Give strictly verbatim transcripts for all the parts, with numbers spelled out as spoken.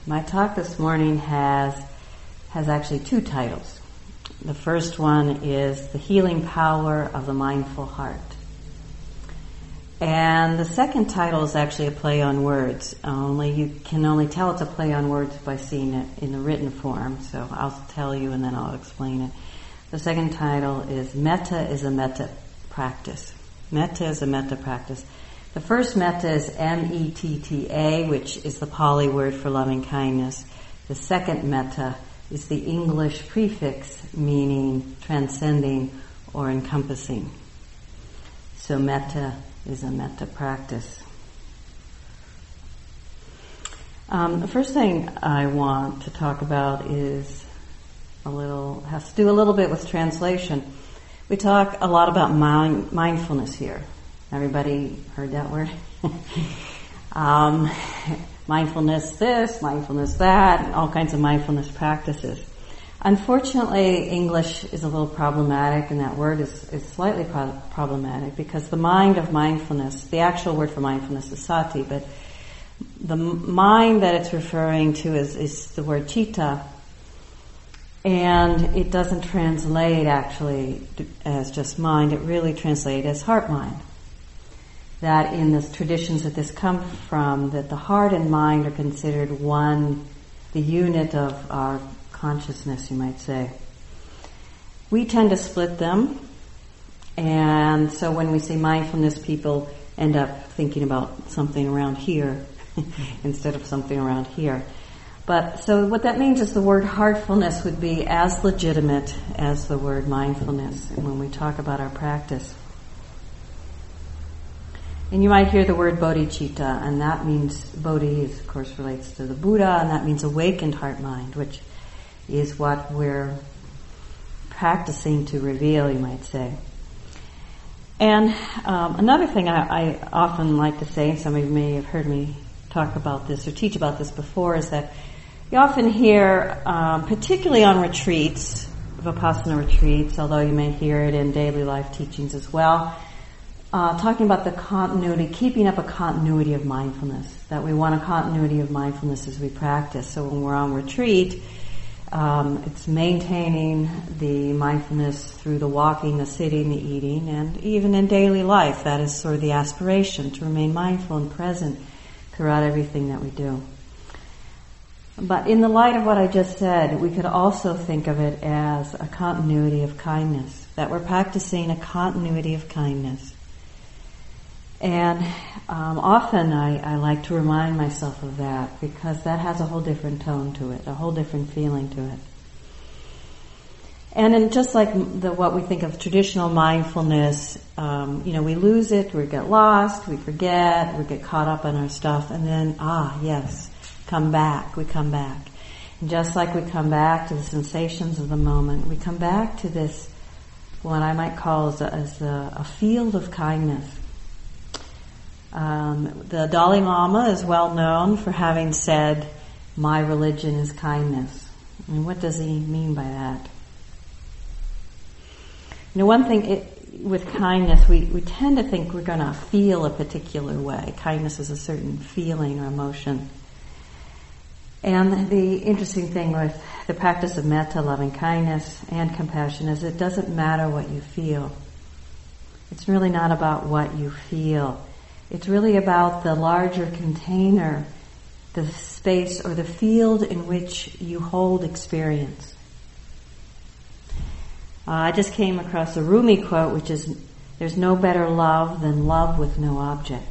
My talk this morning has has actually two titles. The first one is The Healing Power of the Mindful Heart. And the second title is actually a play on words. Only you can only tell it's a play on words by seeing it in the written form. So I'll tell you and then I'll explain it. The second title is Metta is a Metta Practice. Metta is a Metta Practice. The first metta is M E T T A, which is the Pali word for loving kindness. The second metta is the English prefix meaning transcending or encompassing. So metta is a metta practice. Um, the first thing I want to talk about is a little, has to do a little bit with translation. We talk a lot about mind, mindfulness here. Everybody heard that word? um, mindfulness this, mindfulness that, and all kinds of mindfulness practices. Unfortunately, English is a little problematic, and that word is, is slightly pro- problematic because the mind of mindfulness, the actual word for mindfulness is sati, but the mind that it's referring to is, is the word citta, and it doesn't translate actually as just mind, it really translates as heart-mind. That in the traditions that this comes from, that the heart and mind are considered one, the unit of our consciousness, you might say. We tend to split them, and so when we say mindfulness, people end up thinking about something around here instead of something around here. But so what that means is the word heartfulness would be as legitimate as the word mindfulness when we talk about our practice. And you might hear the word bodhicitta, and that means, bodhi is, of course, relates to the Buddha, and that means awakened heart-mind, which is what we're practicing to reveal, you might say. And um, another thing I, I often like to say, and some of you may have heard me talk about this or teach about this before, is that you often hear, um, particularly on retreats, Vipassana retreats, although you may hear it in daily life teachings as well, Uh, talking about the continuity, keeping up a continuity of mindfulness, that we want a continuity of mindfulness as we practice. So when we're on retreat, um, it's maintaining the mindfulness through the walking, the sitting, the eating, and even in daily life, that is sort of the aspiration, to remain mindful and present throughout everything that we do. But in the light of what I just said, we could also think of it as a continuity of kindness, that we're practicing a continuity of kindness. And um, often I, I like to remind myself of that because that has a whole different tone to it, a whole different feeling to it. And in just like the, what we think of traditional mindfulness, um, you know, we lose it, we get lost, we forget, we get caught up on our stuff, and then, ah, yes, come back, we come back. And just like we come back to the sensations of the moment, we come back to this, what I might call as a, as a, a field of kindness. Um, the Dalai Lama is well known for having said, "My religion is kindness." And what does he mean by that? You know, one thing it, with kindness, we, we tend to think we're going to feel a particular way. Kindness is a certain feeling or emotion. And the interesting thing with the practice of metta, loving kindness, and compassion is it doesn't matter what you feel. It's really not about what you feel. It's really about the larger container, the space or the field in which you hold experience. Uh, I just came across a Rumi quote, which is, "There's no better love than love with no object."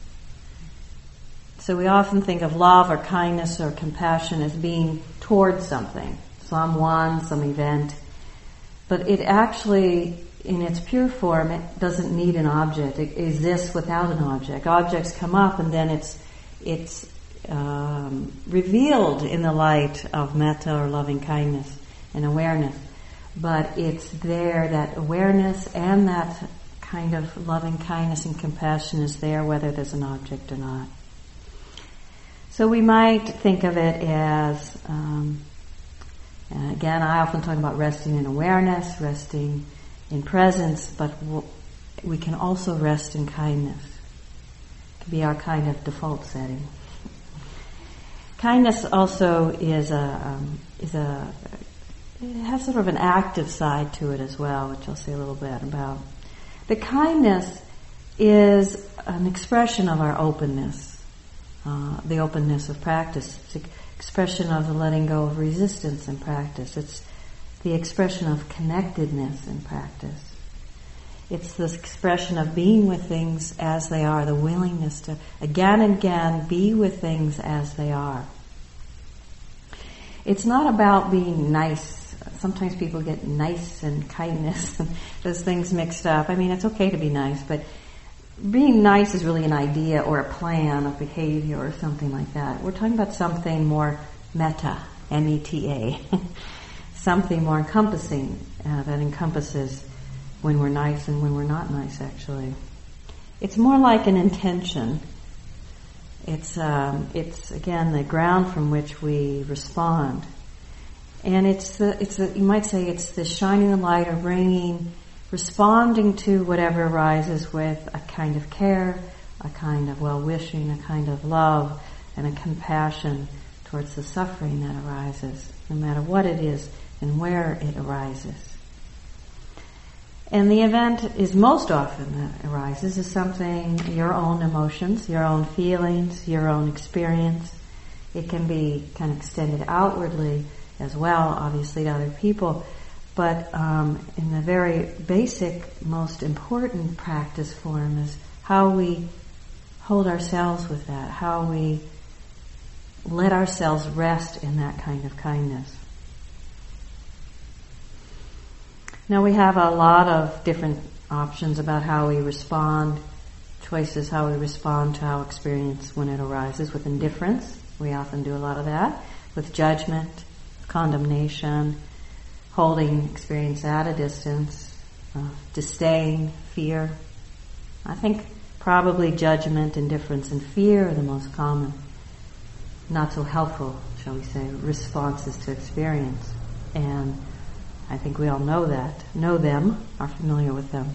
So we often think of love or kindness or compassion as being towards something, someone, some event. But it actually, in its pure form, it doesn't need an object. It exists without an object. Objects come up and then it's it's um, revealed in the light of metta or loving kindness and awareness. But it's there, that awareness and that kind of loving kindness and compassion is there whether there's an object or not. So we might think of it as, um, again, I often talk about resting in awareness, resting in presence, but we can also rest in kindness. It can be our kind of default setting. Kindness also is a um, is a it has sort of an active side to it as well, which I'll say a little bit about. The kindness is an expression of our openness, uh, the openness of practice. It's an expression of the letting go of resistance in practice. It's the expression of connectedness in practice. It's this expression of being with things as they are, the willingness to again and again be with things as they are. It's not about being nice. Sometimes people get nice and kindness and those things mixed up. I mean, it's okay to be nice, but being nice is really an idea or a plan of behavior or something like that. We're talking about something more meta, M E T A, something more encompassing uh, that encompasses when we're nice and when we're not nice, actually. It's more like an intention. It's, um, it's again, the ground from which we respond. And it's the, it's the, you might say it's the shining the light or bringing, responding to whatever arises with a kind of care, a kind of well-wishing, a kind of love, and a compassion towards the suffering that arises, no matter what it is and where it arises. And the event is most often that arises is something, your own emotions, your own feelings, your own experience. It can be kind of extended outwardly as well, obviously, to other people. But um, in the very basic, most important practice form is how we hold ourselves with that, how we let ourselves rest in that kind of kindness. Now we have a lot of different options about how we respond, choices how we respond to our experience when it arises. With indifference, we often do a lot of that. With judgment, condemnation, holding experience at a distance, uh, disdain, fear. I think probably judgment, indifference, and fear are the most common, not so helpful, shall we say, responses to experience. And I think we all know that, know them, are familiar with them.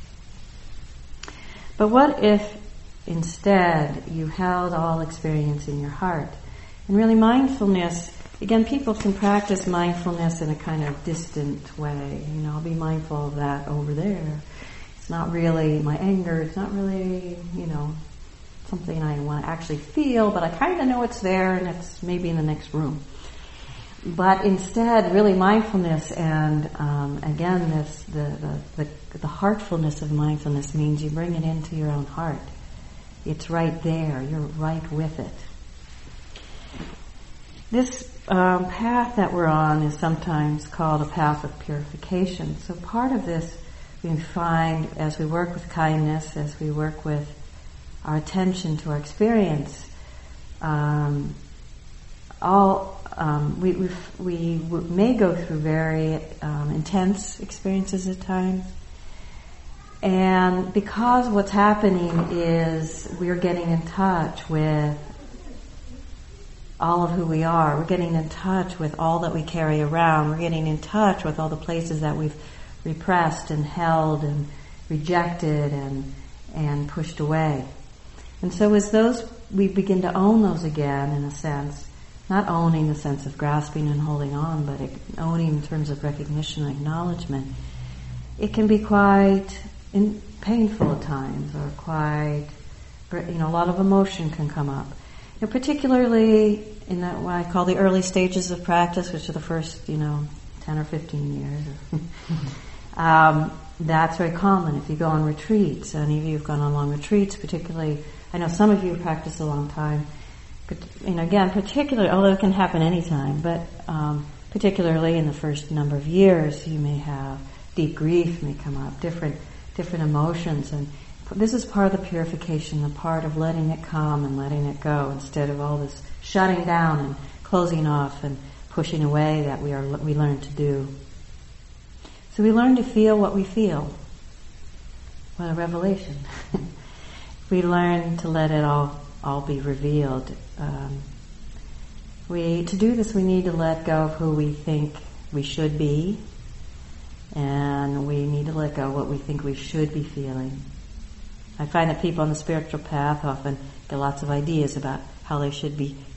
But what if instead you held all experience in your heart? And really mindfulness, again, people can practice mindfulness in a kind of distant way. You know, I'll be mindful of that over there. It's not really my anger, it's not really, you know, something I want to actually feel, but I kind of know it's there and it's maybe in the next room. But instead, really mindfulness and, um, again, this, the, the, the, the heartfulness of mindfulness means you bring it into your own heart. It's right there. You're right with it. This um, path that we're on is sometimes called a path of purification. So part of this we find as we work with kindness, as we work with our attention to our experience, um, all um, we we've, we w- may go through very um, intense experiences at times, and because what's happening is we're getting in touch with all of who we are. We're getting in touch with all that we carry around. We're getting in touch with all the places that we've repressed and held and rejected and and pushed away. And so as those, we begin to own those again, in a sense, not owning the sense of grasping and holding on, but owning in terms of recognition and acknowledgement, it can be quite in, painful at times, or quite, you know, a lot of emotion can come up. You know, particularly in that what I call the early stages of practice, which are the first, you know, ten or fifteen years. um, that's very common if you go on retreats. Any of you have gone on long retreats, particularly. I know some of you have practiced a long time. But, you know, again, particularly, although it can happen anytime, but um, particularly in the first number of years, you may have deep grief may come up, different different emotions, and this is part of the purification, the part of letting it come and letting it go, instead of all this shutting down and closing off and pushing away that we are we learn to do. So we learn to feel what we feel. What a revelation! We learn to let it all all be revealed. Um, we to do this, we need to let go of who we think we should be, and we need to let go of what we think we should be feeling. I find that people on the spiritual path often get lots of ideas about how they should be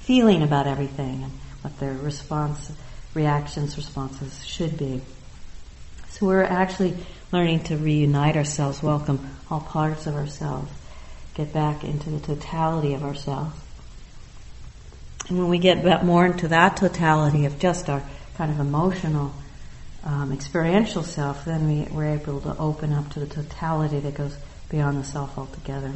feeling about everything and what their response, reactions, responses should be. So we're actually learning to reunite ourselves, welcome all parts of ourselves, get back into the totality of ourselves. And when we get more into that totality of just our kind of emotional, um, experiential self, then we, we're able to open up to the totality that goes beyond the self altogether.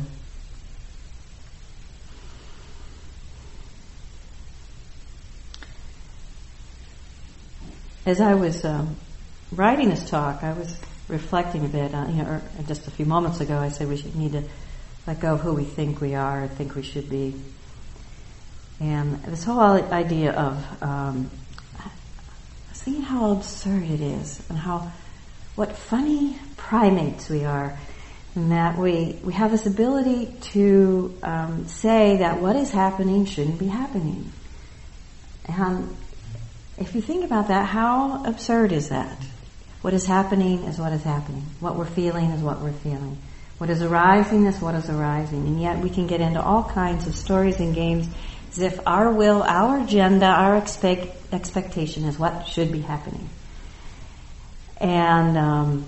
As I was um, writing this talk, I was reflecting a bit. Uh, you know, just a few moments ago, I said we should need to let go of who we think we are, or think we should be. And this whole idea of um, seeing how absurd it is, and how what funny primates we are, and that we we have this ability to um, say that what is happening shouldn't be happening. And if you think about that, how absurd is that? What is happening is what is happening. What we're feeling is what we're feeling. What is arising is what is arising. And yet we can get into all kinds of stories and games as if our will, our agenda, our expect, expectation is what should be happening. And um,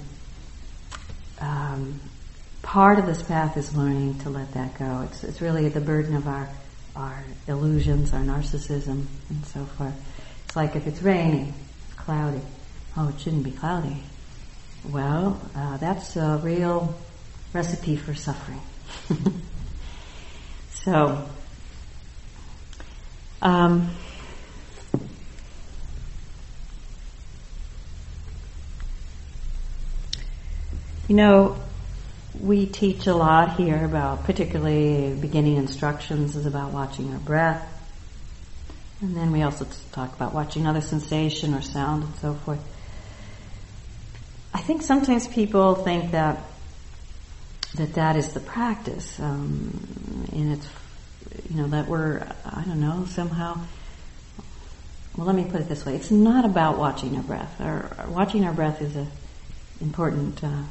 um, part of this path is learning to let that go. It's, it's really the burden of our, our illusions, our narcissism, and so forth. It's like if it's raining, it's cloudy. Oh, it shouldn't be cloudy. Well, uh, that's a real recipe for suffering. So, um, you know, we teach a lot here about, particularly beginning instructions is about watching our breath. And then we also talk about watching other sensation or sound and so forth. I think sometimes people think that that that is the practice, um, and it's, you know, that we're, I don't know, somehow, well, let me put it this way. It's not about watching our breath. Our, our watching our breath is a important uh,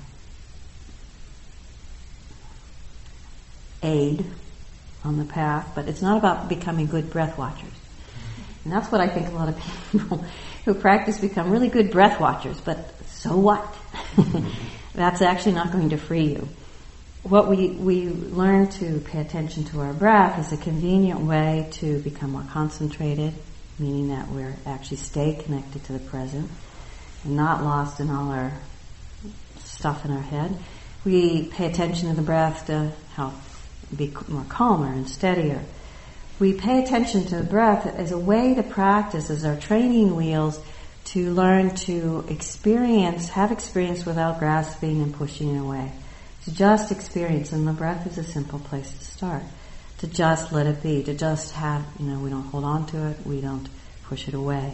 aid on the path, but it's not about becoming good breath watchers. And that's what I think a lot of people who practice become really good breath watchers, but so what? That's actually not going to free you. What we, we learn to pay attention to our breath is a convenient way to become more concentrated, meaning that we're actually stay connected to the present and not lost in all our stuff in our head. We pay attention to the breath to help be more calmer and steadier. We pay attention to the breath as a way to practice, as our training wheels to learn to experience, have experience without grasping and pushing it away. To just experience, and the breath is a simple place to start. To just let it be, to just have, you know, we don't hold on to it, we don't push it away.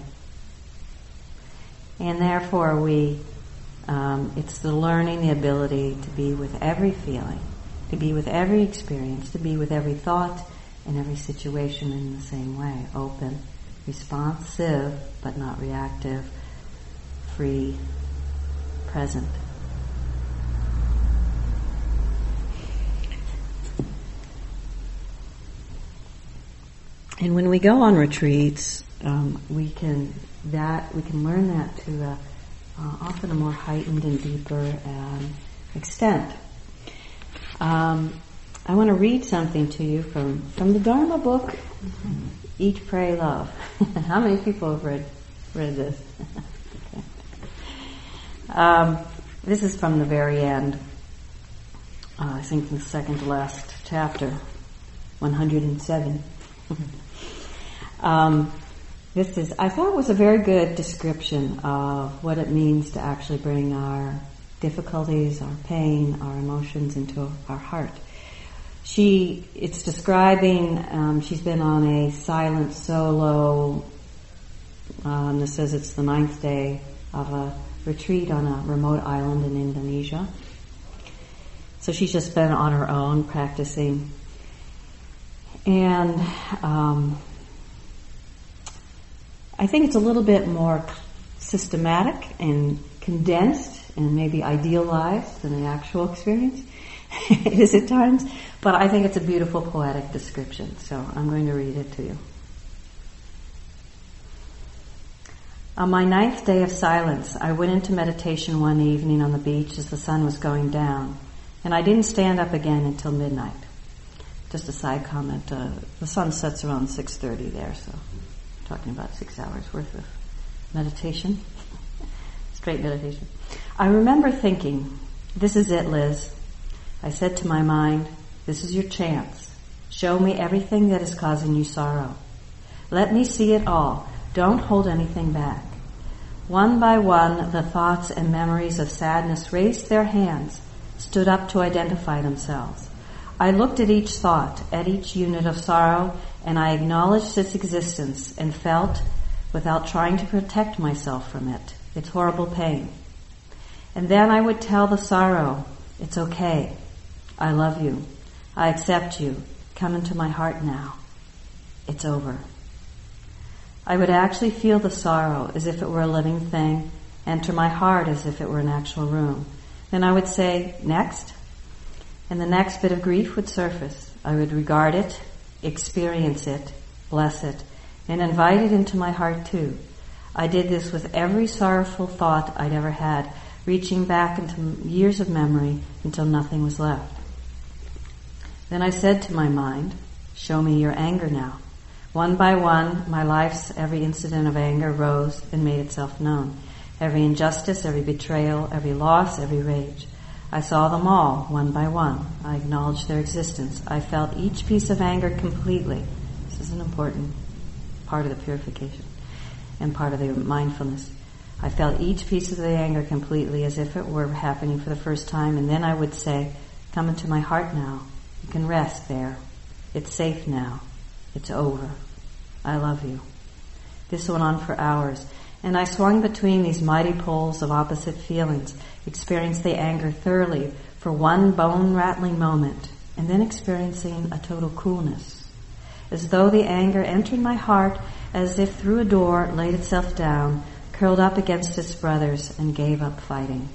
And therefore we, um, it's the learning, the ability to be with every feeling, to be with every experience, to be with every thought, in every situation in the same way. Open, responsive, but not reactive, free, present. And when we go on retreats, um, we can that we can learn that to a, uh, often a more heightened and deeper um, extent. Um, I want to read something to you from, from the Dharma book, mm-hmm. Eat, Pray, Love. How many people have read read this? Okay. um, this is from the very end. Uh, I think the second to last chapter, one hundred seven. um, this is, I thought, was a very good description of what it means to actually bring our difficulties, our pain, our emotions into our heart. She, it's describing, um, she's been on a silent solo, um, this says it's the ninth day of a retreat on a remote island in Indonesia. So she's just been on her own practicing. And um, I think it's a little bit more systematic and condensed and maybe idealized than the actual experience. It is at times, but I think it's a beautiful poetic description, so I'm going to read it to you. On my ninth day of silence, I went into meditation one evening on the beach as the sun was going down, and I didn't stand up again until midnight. Just a side comment, uh, the sun sets around six thirty there, so I'm talking about six hours worth of meditation, straight meditation. I remember thinking, this is it, Liz. I said to my mind, this is your chance. Show me everything that is causing you sorrow. Let me see it all. Don't hold anything back. One by one, the thoughts and memories of sadness raised their hands, stood up to identify themselves. I looked at each thought, at each unit of sorrow, and I acknowledged its existence and felt, without trying to protect myself from it, its horrible pain. And then I would tell the sorrow, it's okay. I love you. I accept you. Come into my heart now. It's over. I would actually feel the sorrow as if it were a living thing, enter my heart as if it were an actual room. Then I would say, next. And the next bit of grief would surface. I would regard it, experience it, bless it, and invite it into my heart too. I did this with every sorrowful thought I'd ever had, reaching back into years of memory until nothing was left. Then I said to my mind, show me your anger now. One by one, my life's every incident of anger rose and made itself known. Every injustice, every betrayal, every loss, every rage. I saw them all, one by one. I acknowledged their existence. I felt each piece of anger completely. This is an important part of the purification and part of the mindfulness. I felt each piece of the anger completely as if it were happening for the first time, and then I would say, come into my heart now. You can rest there. It's safe now. It's over. I love you. This went on for hours, and I swung between these mighty poles of opposite feelings, experienced the anger thoroughly for one bone-rattling moment, and then experiencing a total coolness, as though the anger entered my heart as if through a door, laid itself down, curled up against its brothers, and gave up fighting.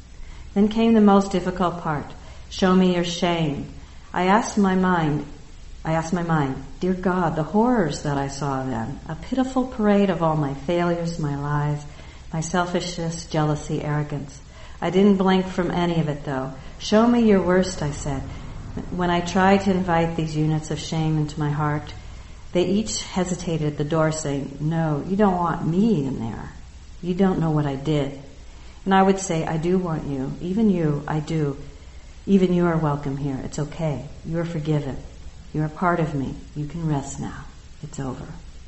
Then came the most difficult part. Show me your shame. I asked my mind, I asked my mind, dear God, the horrors that I saw then, a pitiful parade of all my failures, my lies, my selfishness, jealousy, arrogance. I didn't blink from any of it, though. Show me your worst, I said. When I tried to invite these units of shame into my heart, they each hesitated at the door, saying, no, you don't want me in there. You don't know what I did. And I would say, I do want you. Even you, I do. Even you are welcome here. It's okay. You are forgiven. You are part of me. You can rest now. It's over.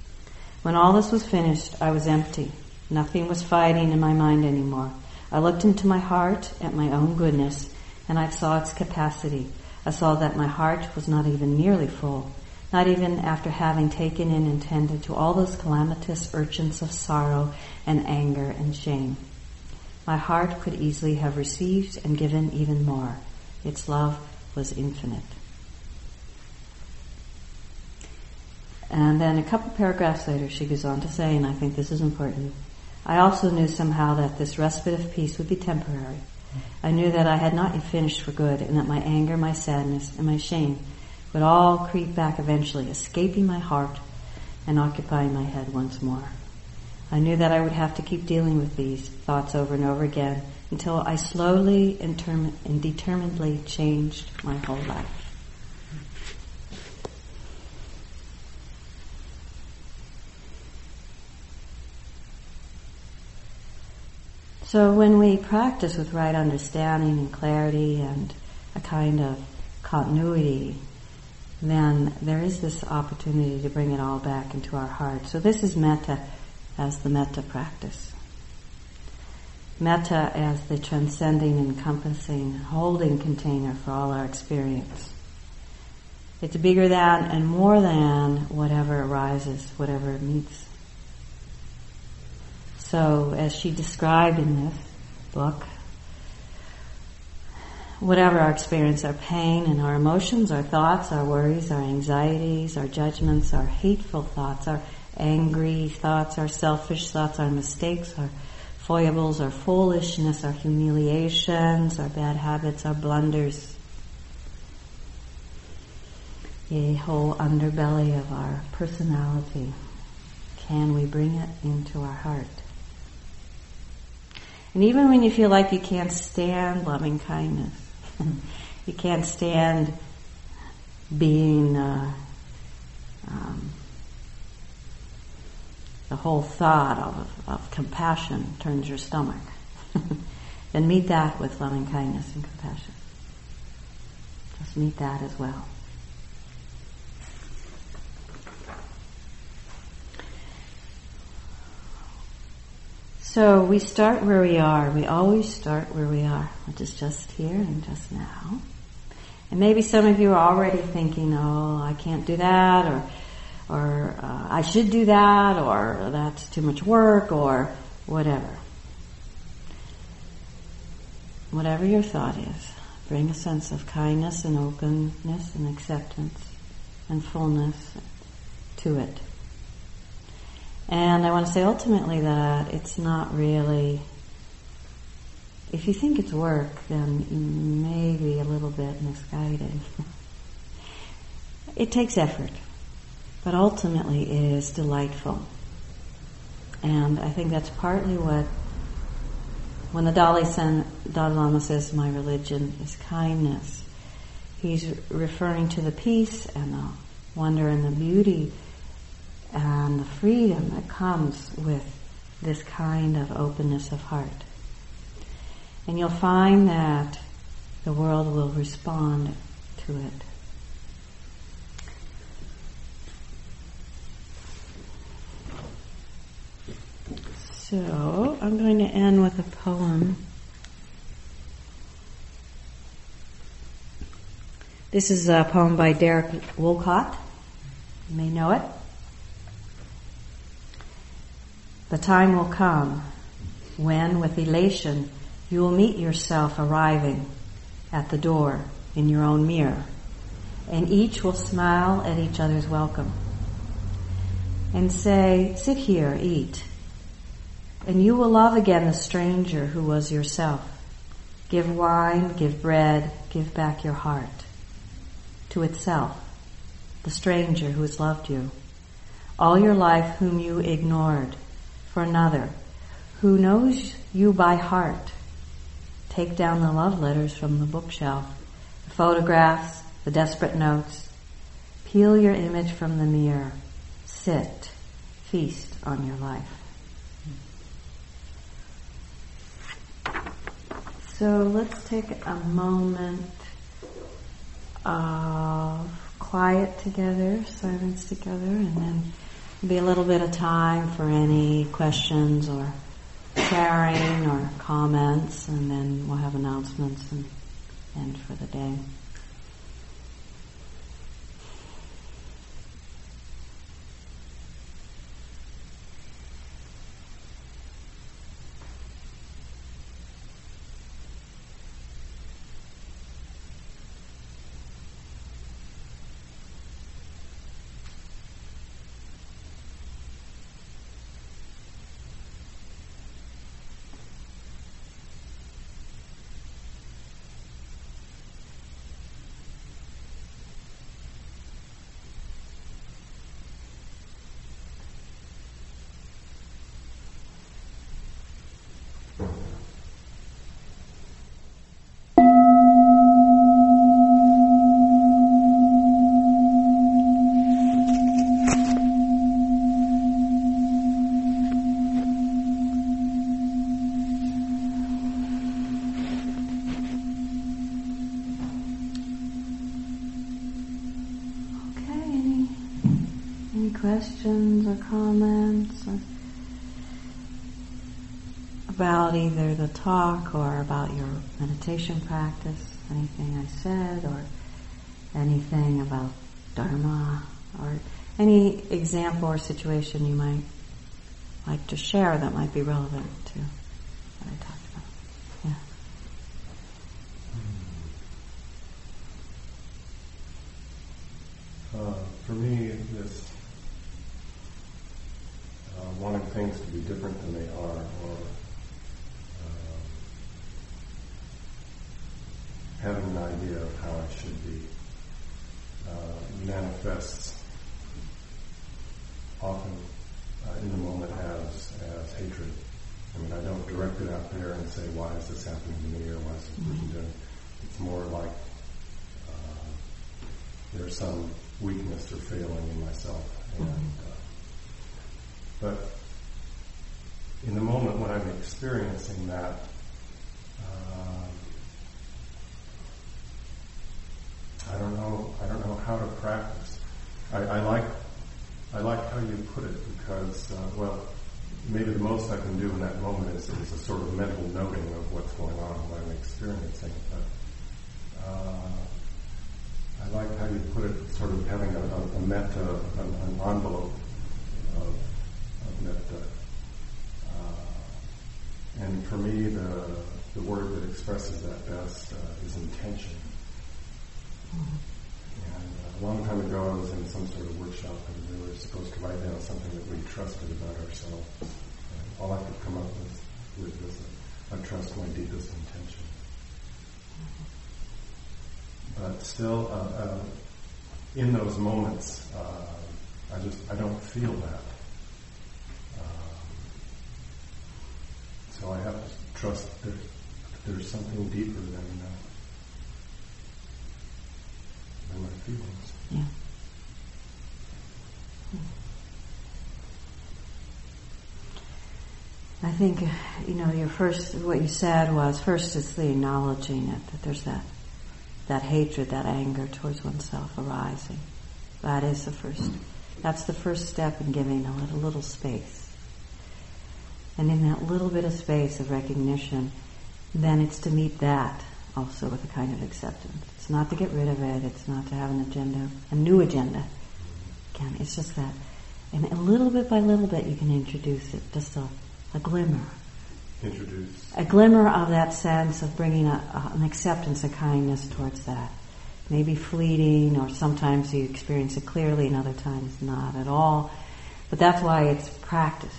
When all this was finished, I was empty. Nothing was fighting in my mind anymore. I looked into my heart at my own goodness, and I saw its capacity. I saw that my heart was not even nearly full, not even after having taken in and tended to all those calamitous urchins of sorrow and anger and shame. My heart could easily have received and given even more. Its love was infinite. And then a couple paragraphs later, she goes on to say, and I think this is important, I also knew somehow that this respite of peace would be temporary. I knew that I had not yet finished for good, and that my anger, my sadness, and my shame would all creep back eventually, escaping my heart and occupying my head once more. I knew that I would have to keep dealing with these thoughts over and over again until I slowly and, term- and determinedly changed my whole life. So when we practice with right understanding and clarity and a kind of continuity, then there is this opportunity to bring it all back into our heart. So this is metta as the metta practice. Metta as the transcending, encompassing, holding container for all our experience. It's bigger than and more than whatever arises, whatever meets. So, as she described in this book, whatever our experience, our pain and our emotions, our thoughts, our worries, our anxieties, our judgments, our hateful thoughts, our angry thoughts, our selfish thoughts, our mistakes, our foibles, our foolishness, our humiliations, our bad habits, our blunders, the whole underbelly of our personality. Can we bring it into our heart? And even when you feel like you can't stand loving kindness, you can't stand being, uh, um, the whole thought of, of compassion turns your stomach. Then meet that with loving kindness and compassion. Just meet that as well. So we start where we are. We always start where we are, which is just here and just now. And maybe some of you are already thinking, oh, I can't do that, or or uh, I should do that, or that's too much work, or whatever. Whatever your thought is, bring a sense of kindness and openness and acceptance and fullness to it. And I want to say ultimately that it's not really, if you think it's work, then you may be a little bit misguided. It takes effort, but ultimately it is delightful. And I think that's partly what, when the Dalai, Sen, Dalai Lama says, my religion is kindness, he's referring to the peace and the wonder and the beauty and the freedom that comes with this kind of openness of heart. And you'll find that the world will respond to it. So, I'm going to end with a poem. This is a poem by Derek Wolcott. You may know it. The time will come when, with elation, you will meet yourself arriving at the door in your own mirror, and each will smile at each other's welcome and say, sit here, eat. And you will love again the stranger who was yourself. Give wine, give bread, give back your heart to itself, the stranger who has loved you all your life, whom you ignored for another, who knows you by heart. Take down the love letters from the bookshelf, the photographs, the desperate notes. Peel your image from the mirror. Sit, feast on your life. So let's take a moment of quiet together, silence together, and then be a little bit of time for any questions or sharing or comments, and then we'll have announcements and end for the day. Questions or comments or about either the talk or about your meditation practice, anything I said, or anything about Dharma, or any example or situation you might like to share that might be relevant to what I talked about. Yeah. Uh, for me, this Uh, wanting things to be different than they are, or uh, having an idea of how I should be, uh, manifests often uh, in the moment as as hatred I mean, I don't direct it out there and say, why is this happening to me, or why is this person Mm-hmm. doing it? It's more like uh, there's some weakness or failing in myself. And, uh, but in the moment when I'm experiencing that, um, I don't know. I don't know how to practice. I, I like. I like how you put it, because, uh, well, maybe the most I can do in that moment is, is a sort of mental noting of what's going on, what I'm experiencing. But uh, I like how you put it, sort of having a, a, a metta, an, an envelope of, of metta. Uh, and for me, the the word that expresses that best uh, is intention. Mm-hmm. And uh, a long time ago, I was in some sort of workshop, and we were supposed to write down something that we trusted about ourselves. And all I could come up with, with was, I trust my deepest intention. But still, uh, uh, in those moments, uh, I just, I don't feel that. Um, so I have to trust that there's something deeper than uh, than my feelings. Yeah. I think, you know, your first, what you said was, first it's the acknowledging it, that there's that, that hatred, that anger towards oneself arising. That is the first, that's the first step in giving a little, little space. And in that little bit of space of recognition, then it's to meet that also with a kind of acceptance. It's not to get rid of it, it's not to have an agenda, a new agenda. Again, it's just that. And a little bit by little bit you can introduce it, just a, a glimmer. Introduce. A glimmer of that sense of bringing a, a, an acceptance, a kindness towards that. Maybe fleeting, or sometimes you experience it clearly and other times not at all. But that's why it's practice.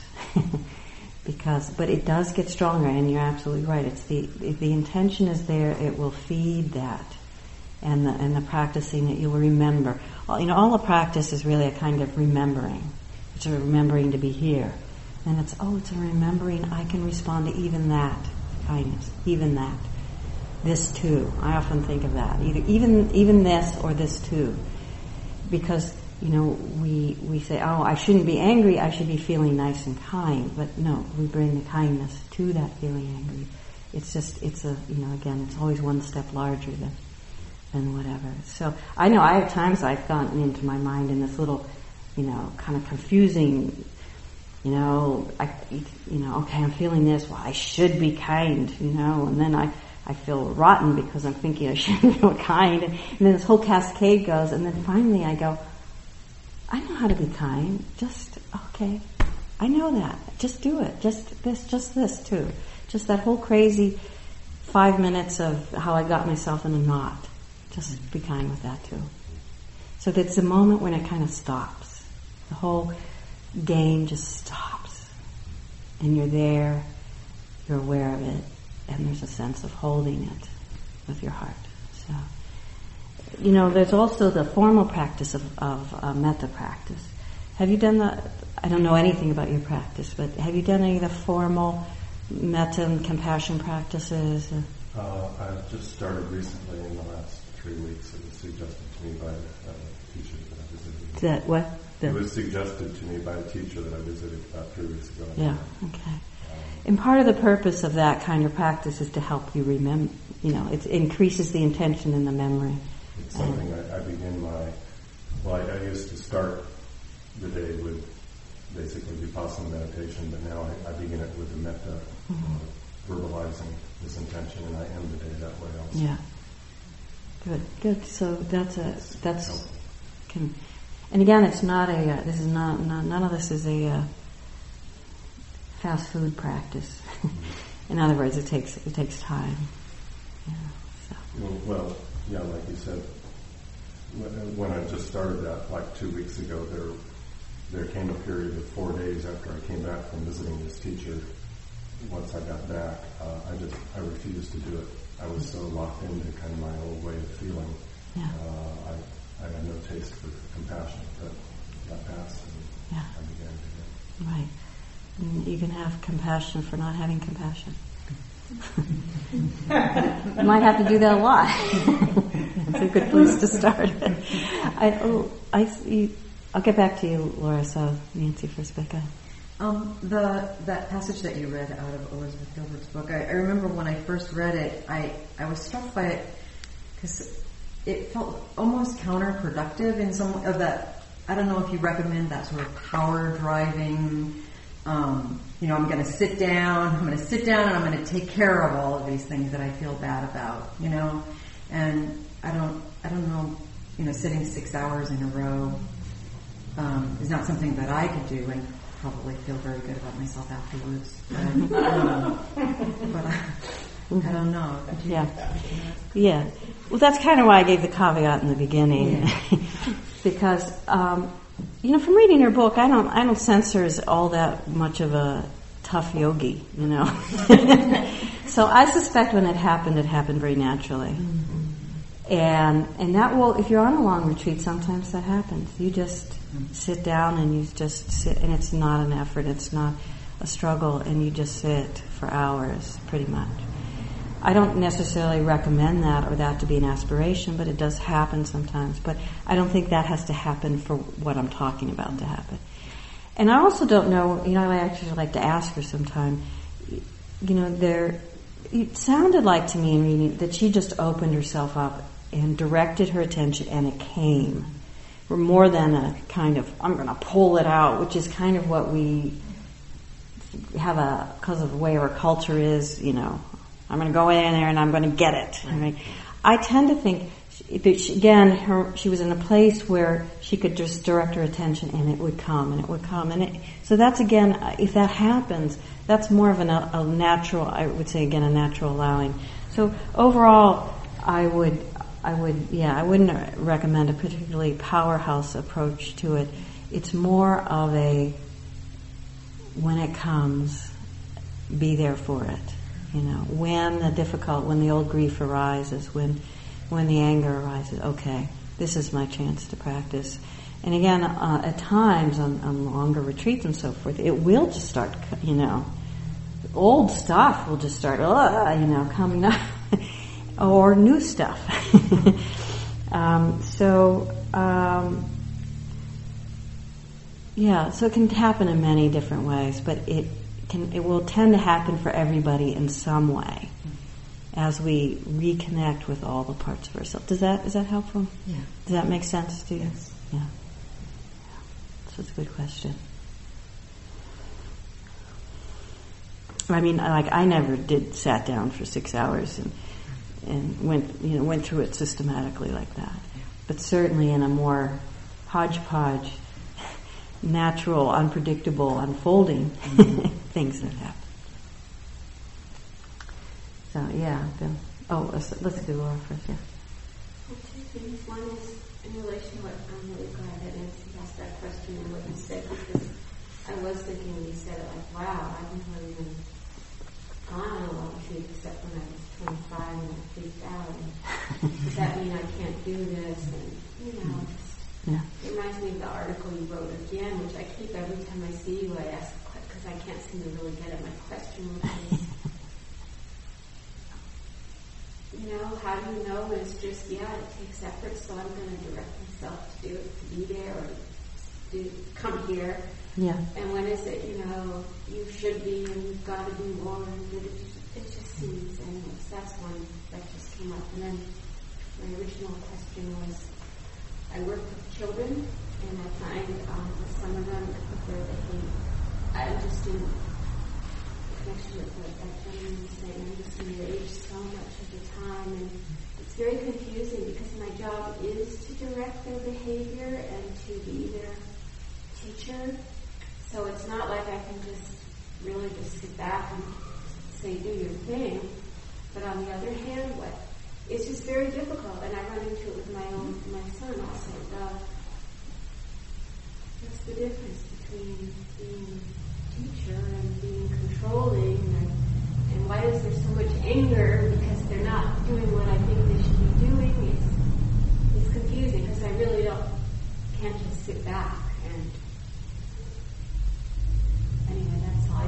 Because, but it does get stronger, and you're absolutely right. It's the if the intention is there, it will feed that, and the and the practicing it, you'll remember. All, you know, all the practice is really a kind of remembering. It's a remembering to be here, and it's oh, it's a remembering. I can respond to even that kindness, even that, this too. I often think of that, either even even this or this too, because. You know, we we say, oh, I shouldn't be angry, I should be feeling nice and kind. But no, we bring the kindness to that feeling angry. It's just, it's a, you know, again, it's always one step larger than than whatever. So I know I have times I've gotten into my mind in this little, you know, kind of confusing, you know, I, you know, okay, I'm feeling this, well, I should be kind, you know, and then I, I feel rotten because I'm thinking I shouldn't feel kind. And then this whole cascade goes, and then finally I go, I know how to be kind. Just, okay, I know that. Just do it. Just this, just this too. Just that whole crazy five minutes of how I got myself in a knot. Just be kind with that too. So that's the moment when it kind of stops. The whole game just stops. And you're there, you're aware of it, and there's a sense of holding it with your heart. So. You know, there's also the formal practice of, of uh, metta practice. Have you done the, I don't know anything about your practice, but have you done any of the formal metta and compassion practices? Uh, I've just started recently in the last three weeks. It was suggested to me by a teacher that I visited. That what? The, it was suggested to me by a teacher that I visited about three weeks ago. Yeah, okay. And part of the purpose of that kind of practice is to help you remember, you know, it increases the intention and the memory. It's something I, I begin my, well, I, I used to start the day with basically Vipassana meditation, but now I, I begin it with the metta, mm-hmm. uh, verbalizing this intention, and I end the day that way also. Yeah. Good, good. So that's a, that's, can, and again, it's not a, uh, this is not, not, none of this is a uh, fast food practice. In other words, it takes, it takes time. Yeah, so. Well, well, yeah, like you said, when I just started that, like two weeks ago, there there came a period of four days after I came back from visiting this teacher. Once I got back, uh, I just I refused to do it. I was so locked into kind of my old way of feeling. Yeah. Uh, I I had no taste for compassion, but that passed, and yeah. I began to. Right. And you can have compassion for not having compassion. You might have to do that a lot. It's a good place to start. I, oh, I, you, I'll get back to you, Laura. So Nancy first, Becca. Um, the that passage that you read out of Elizabeth Gilbert's book, I, I remember when I first read it, I, I was struck by it because it felt almost counterproductive in some of that. I don't know if you recommend that sort of power driving. Um, you know, I'm going to sit down. I'm going to sit down, and I'm going to take care of all of these things that I feel bad about. You know, and I don't, I don't know. You know, sitting six hours in a row um, is not something that I could do, and probably feel very good about myself afterwards. But, um, but I, I don't know. Yeah, yeah. Well, that's kind of why I gave the caveat in the beginning, yeah. because. Um, You know, from reading her book, I don't, I don't sense her as all that much of a tough yogi, you know. So I suspect when it happened, it happened very naturally. Mm-hmm. And, and that will, if you're on a long retreat, sometimes that happens. You just mm-hmm. sit down and you just sit, and it's not an effort, it's not a struggle, and you just sit for hours, pretty much. I don't necessarily recommend that or that to be an aspiration, but it does happen sometimes. But I don't think that has to happen for what I'm talking about to happen. And I also don't know, you know, I actually like to ask her sometime, you know, there, it sounded like to me in reading that she just opened herself up and directed her attention and it came. Or more than a kind of, I'm going to pull it out, which is kind of what we have a, because of the way our culture is, you know, I'm going to go in there and I'm going to get it. Right? I tend to think, that she, again, her, she was in a place where she could just direct her attention and it would come and it would come. And it, so that's, again, if that happens, that's more of an, a natural, I would say, again, a natural allowing. So overall, I would, I would, yeah, I wouldn't recommend a particularly powerhouse approach to it. It's more of a, when it comes, be there for it. You know, when the difficult, when the old grief arises, when when the anger arises, okay, this is my chance to practice. And again, uh, at times on, on longer retreats and so forth, it will just start, you know, old stuff will just start, uh, you know, coming up, or new stuff. um, so, um, yeah, so it can happen in many different ways, but it. Can, it will tend to happen for everybody in some way as we reconnect with all the parts of ourselves. Does that, is that helpful? Yeah. Does that make sense to you? Yes. Yeah. So it's a good question. I mean, like I never did sat down for six hours and and went you know went through it systematically like that. But certainly in a more hodgepodge, natural, unpredictable, unfolding mm-hmm. things that happen. So yeah, Bill. Oh, let's, let's do Laura first. Yeah. Well, two things. One is in relation to what I'm really glad that Nancy asked that question and what you said, because I was thinking when you said it, like, wow, I've never even gone on a long retreat except when I was twenty-five and I freaked out. And does that mean I can't do this? And you know. Just, Yeah. It reminds me of the article you wrote again, which I keep every time I see you. I ask because I can't seem to really get at my question. Which is, you know, how do you know it's just yeah, it takes effort, so I'm going to direct myself to do it, to be there, or to come here. Yeah. And when is it? You know, you should be, and you've got to do more. And it just, it just seems. Anyways, that's one that just came up. And then my original question was. I work with children, and I find um, with some of them, their behavior. I'm just in connection with what that gentleman was saying. I'm just enraged so much of the time, and it's very confusing because my job is to direct their behavior and to be their teacher. So it's not like I can just really just sit back and say, do your thing. But on the other hand, what? It's just very difficult, and I run into it with my own my son also. Uh, what's the difference between being a teacher and being controlling, and, and why is there so much anger because they're not doing what I think they should be doing? It's it's confusing because I really don't can't just sit back and anyway. That's all.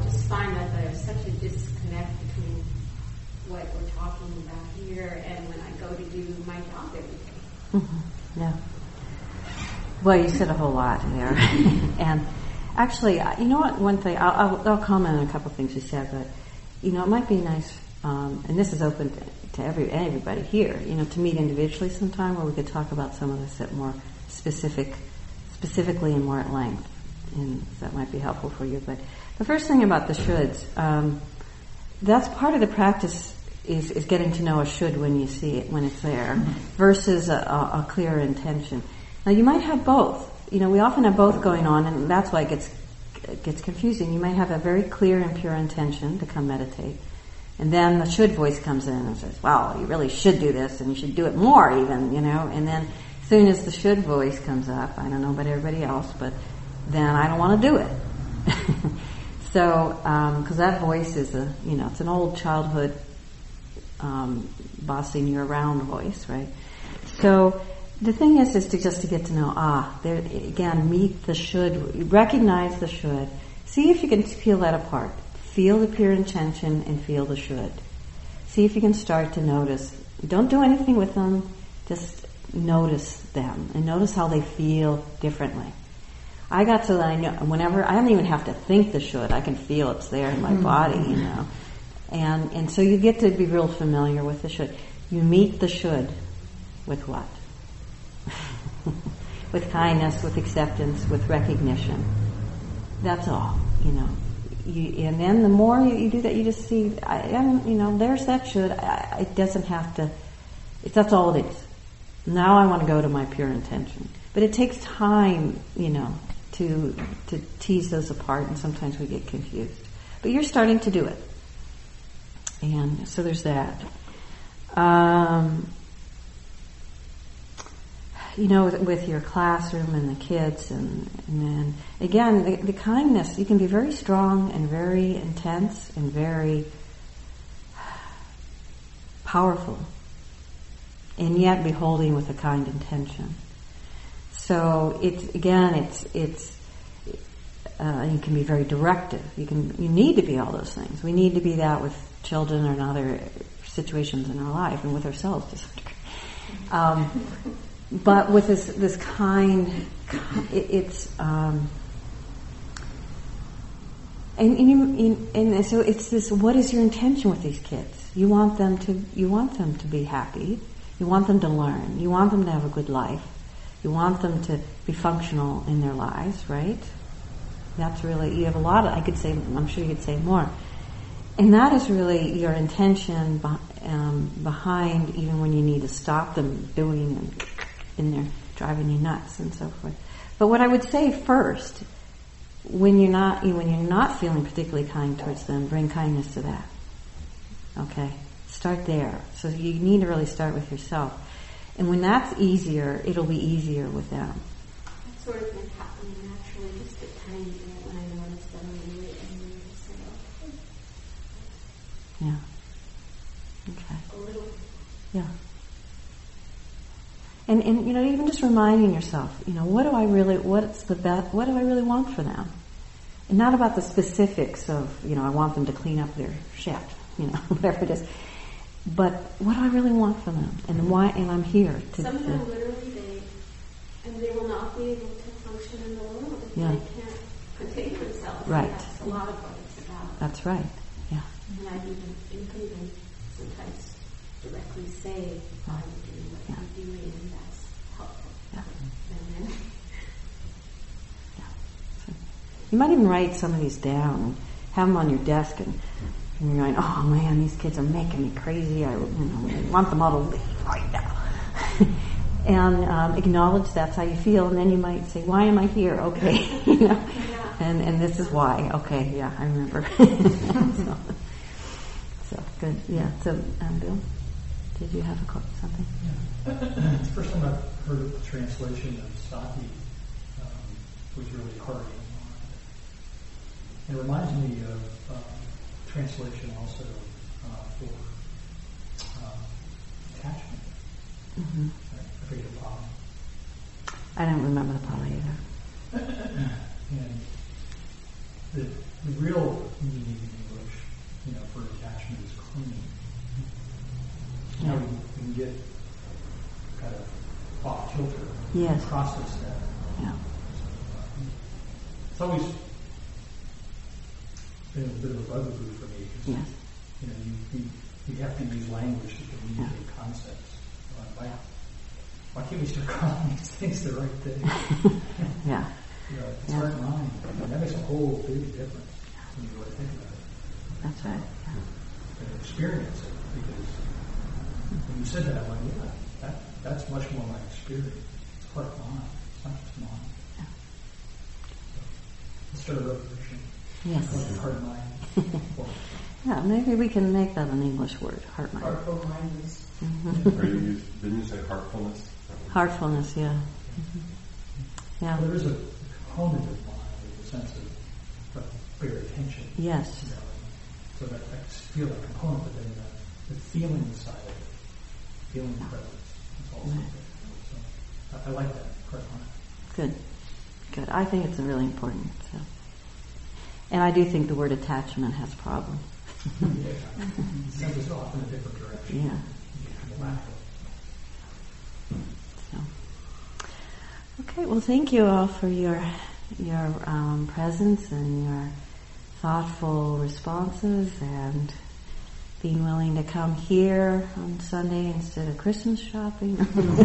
what we're talking about here and when I go to do my job every day. Mm-hmm. Yeah. Well, you said a whole lot there. And actually, you know what, one thing, I'll, I'll, I'll comment on a couple of things you said, but, you know, it might be nice, um, and this is open to, to every everybody here, you know, to meet individually sometime where we could talk about some of this at more specific, specifically and more at length. And that might be helpful for you. But the first thing about the shoulds, um, that's part of the practice is, is getting to know a should when you see it, when it's there, versus a, a, a clear intention. Now you might have both. You know, we often have both going on, and that's why it gets it gets confusing. You might have a very clear and pure intention to come meditate, and then the should voice comes in and says, "Well, you really should do this, and you should do it more, even." You know, and then as soon as the should voice comes up, I don't know about everybody else, but then I don't want to do it. So, because um, that voice is a, you know, it's an old childhood um, bossing you around voice, right? So the thing is, is to just to get to know, ah, there again, meet the should, recognize the should, see if you can peel that apart, feel the pure intention and feel the should. See if you can start to notice. Don't do anything with them, just notice them and notice how they feel differently. I got to, I know, whenever, I don't even have to think the should, I can feel it's there in my mm-hmm. body, you know. And and so you get to be real familiar with the should. You meet the should with what? With kindness, with acceptance, with recognition. That's all, you know. You, and then the more you, you do that, you just see, I, I'm, you know, there's that should. I, it doesn't have to, it, that's all it is. Now I want to go to my pure intention. But it takes time, you know, to to tease those apart, and sometimes we get confused. But you're starting to do it. And so there's that. Um, you know, with, with your classroom and the kids, and, and then, again, the, the kindness, you can be very strong and very intense and very powerful, and yet be holding with a kind intention. So it's, again, it's, it's, uh, you can be very directive. You can, you need to be all those things. We need to be that with children or in other situations in our life, and with ourselves to some degree. Um, but with this, this kind, it, it's, um, and, and, you, and so it's this, what is your intention with these kids? You want them to, you want them to be happy. You want them to learn. You want them to have a good life. You want them to be functional in their lives, right? That's really, you have a lot of, I could say, I'm sure you could say more. And that is really your intention um, behind even when you need to stop them doing and in there driving you nuts and so forth. But what I would say first, when you're not, when you're not feeling particularly kind towards them, bring kindness to that. Okay? Start there. So you need to really start with yourself. And when that's easier, it'll be easier with them. That's sort of been happening naturally, just a tiny bit when I noticed them and we just say, okay. Yeah. Okay. A little. Yeah. And and you know, even just reminding yourself, you know, what do I really, what's the best, what do I really want for them? And not about the specifics of, you know, I want them to clean up their shit, you know, whatever it is. But what do I really want from them, and why? And I'm here to. Some of them literally, they and they will not be able to function in the world if yeah. they can't contain themselves. Right. And that's a lot of what it's about. That's right. Yeah. And I even, you can even sometimes directly say, "I'm doing what yeah. I'm doing," and that's helpful. Yeah. And then. Yeah. So you might even write some of these down, have them on your desk, and. And you're going, oh man, these kids are making me crazy. I, you know, want them all to leave right now. And um, acknowledge that's how you feel, and then you might say, why am I here? Okay, you know, Yeah. and and this is why. Okay, yeah, I remember. so, so good, yeah. So, um, Bill, did you have a quote, something? Yeah. It's the first time I've heard of the translation of Sati, um, was really hard. It reminds me of. Um, Translation also uh, for um, attachment. Mm-hmm. I forget the problem. I don't remember the problem either. And the, the real meaning in English, you know, for attachment is clinging. You know, we, we can get kind of off kilter. Yes. Process that. Yeah. It's always been a bit of a bugaboo for me. Yes. You know, you, you, you have to use language to communicate yeah. concepts. Why, why can't we start calling these things the right thing? Yeah. You know, it's yeah. heart and mind. I mean, that makes a whole big difference when you really think about it. That's right. Yeah. And experience it, because when you said that, I'm like, yeah, that, that's much more my experience. It's heart and mind. It's not just mind. Yeah. Let's start a revolution. Yes. Heart and mind. Yeah, maybe we can make that an English word, heart mind. Heartful mindedness. Mm-hmm. Or you use, didn't you say heartfulness? Heartfulness, yeah. Mm-hmm. Yeah. Well, there is a component of mind in the sense of, of pure attention. Yes. You know, so that I feel a component, but then the, the feeling side of it, feeling presence, is also Right. there. So I, I like that, heart mind. Good. Good. I think it's really important. So. And I do think the word attachment has problems. Yeah. It sends us off in a different direction. Yeah. So. Okay, well, thank you all for your your um, presence and your thoughtful responses and being willing to come here on Sunday instead of Christmas shopping.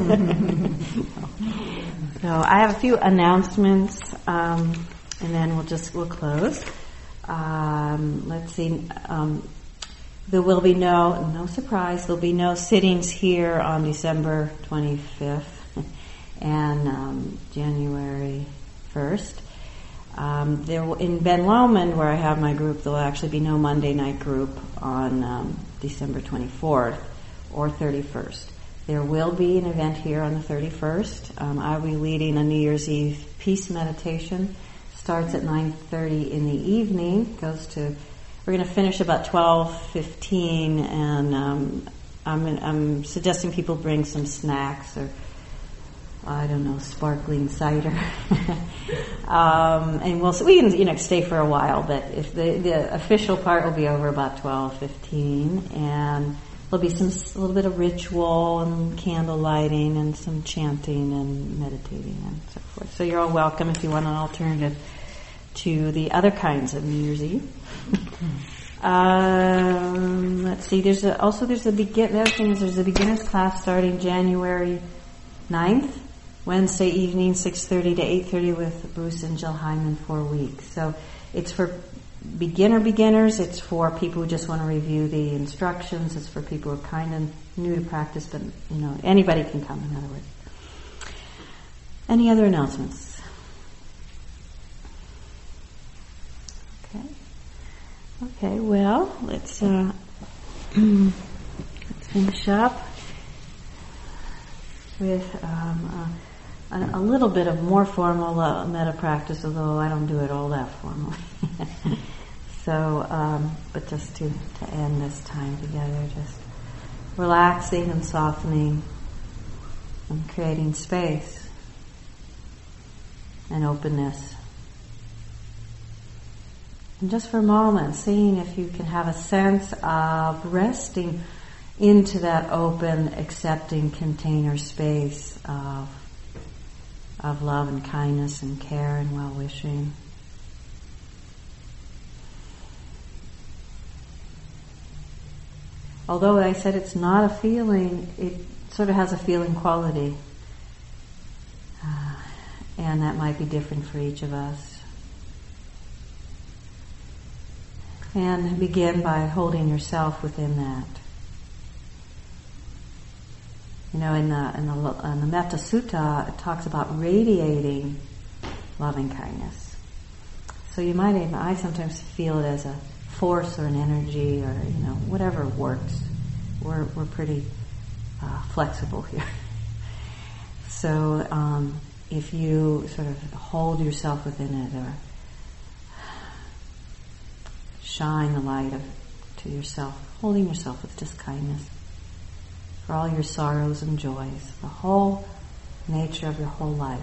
So I have a few announcements, um, and then we'll just we'll close. Um, let's see. Um, there will be no no surprise. There'll be no sittings here on December twenty-fifth and um, January first. Um, there will, in Ben Lomond, where I have my group, there will actually be no Monday night group on um, December twenty-fourth or thirty-first. There will be an event here on the thirty-first. Um, I'll be leading a New Year's Eve peace meditation. Starts at nine thirty in the evening. Goes to we're going to finish about twelve fifteen, and um, I'm I'm suggesting people bring some snacks or I don't know, sparkling cider. um, and we'll we can you know stay for a while, but if the the official part will be over about twelve fifteen, and there'll be some a little bit of ritual and candle lighting and some chanting and meditating and so forth. So you're all welcome if you want an alternative to the other kinds of New Year's Eve. um, let's see. There's a, also there's a begin. The other thing is there's a beginners class starting January ninth, Wednesday evening, six thirty to eight thirty with Bruce and Jill Hyman for a week. So it's for beginner beginners. It's for people who just want to review the instructions. It's for people who are kind of new to practice, but you know anybody can come. In other words. Any other announcements? Okay. Okay. Well, let's uh, let's finish up with um, a, a little bit of more formal uh, metta practice, although I don't do it all that formally. so, um, but just to, to end this time together, just relaxing and softening and creating space and openness. And just for a moment, seeing if you can have a sense of resting into that open, accepting container space of, of love and kindness and care and well-wishing. Although I said it's not a feeling, it sort of has a feeling quality. Uh, and that might be different for each of us. And begin by holding yourself within that. You know, in the in the, in the Metta Sutta, it talks about radiating loving kindness. So you might even, I sometimes feel it as a force or an energy or you know whatever works. We're we're pretty uh, flexible here. So um, if you sort of hold yourself within it or shine the light of to yourself, holding yourself with just kindness for all your sorrows and joys, the whole nature of your whole life.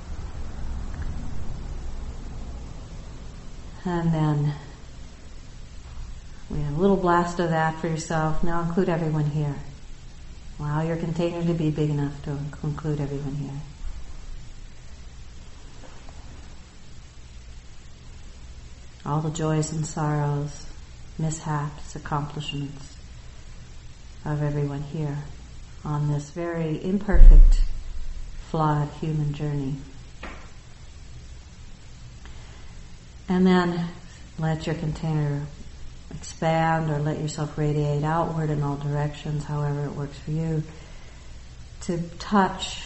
And then we have a little blast of that for yourself. Now include everyone here. Allow your container to be big enough to include everyone here. All the joys and sorrows, mishaps, accomplishments of everyone here on this very imperfect, flawed human journey. And then let your container expand or let yourself radiate outward in all directions, however it works for you, to touch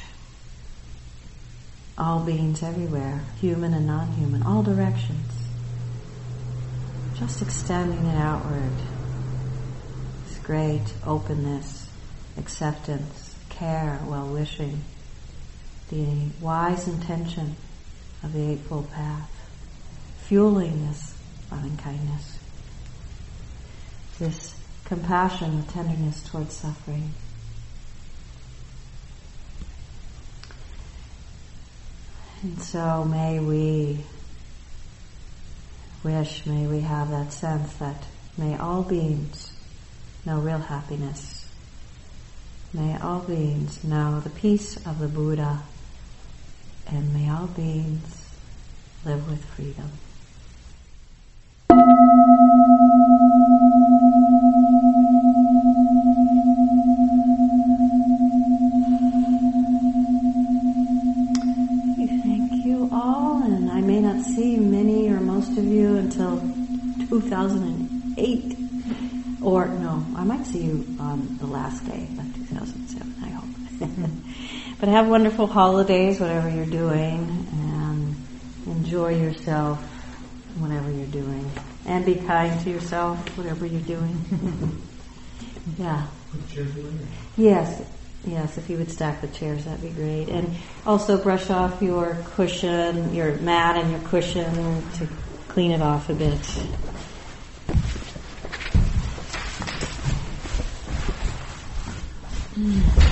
all beings everywhere, human and non-human, all directions. Just extending it outward. This great openness, acceptance, care, well-wishing, the wise intention of the Eightfold Path, fueling this loving kindness, this compassion, tenderness towards suffering. And so may we wish, may we have that sense that may all beings know real happiness. May all beings know the peace of the Buddha, and may all beings live with freedom. Thank you all, and I may not see many or most of you until two thousand eight, or no, I might see you on the last day of two thousand seven, I hope. But have wonderful holidays, whatever you're doing, and enjoy yourself, whatever you're doing. And be kind to yourself, whatever you're doing. Yeah. Put the chairs away. Yes, yes, if you would stack the chairs, that'd be great. And also brush off your cushion, your mat and your cushion to clean it off a bit. Mm.